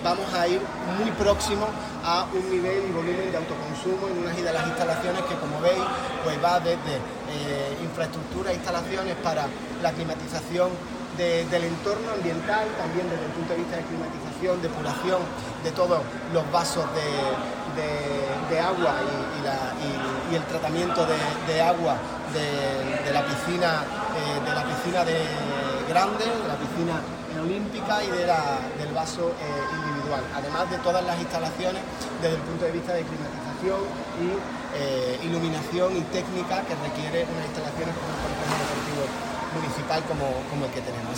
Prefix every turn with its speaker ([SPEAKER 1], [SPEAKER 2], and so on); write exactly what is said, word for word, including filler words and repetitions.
[SPEAKER 1] vamos a ir muy próximo a un nivel y volumen de autoconsumo en unas de las instalaciones que, como veis, pues va desde eh, infraestructura e instalaciones para la climatización de, del entorno ambiental, también desde el punto de vista de climatización, depuración de todos los vasos de, de, de agua y, y, la, y, y el tratamiento de, de agua de, de la piscina, eh, de la piscina de grande, de la piscina olímpica y de la, del vaso eh, individual, además de todas las instalaciones desde el punto de vista de climatización y eh, iluminación y técnica que requiere unas instalaciones como un complejo deportivo municipal como, como el que tenemos.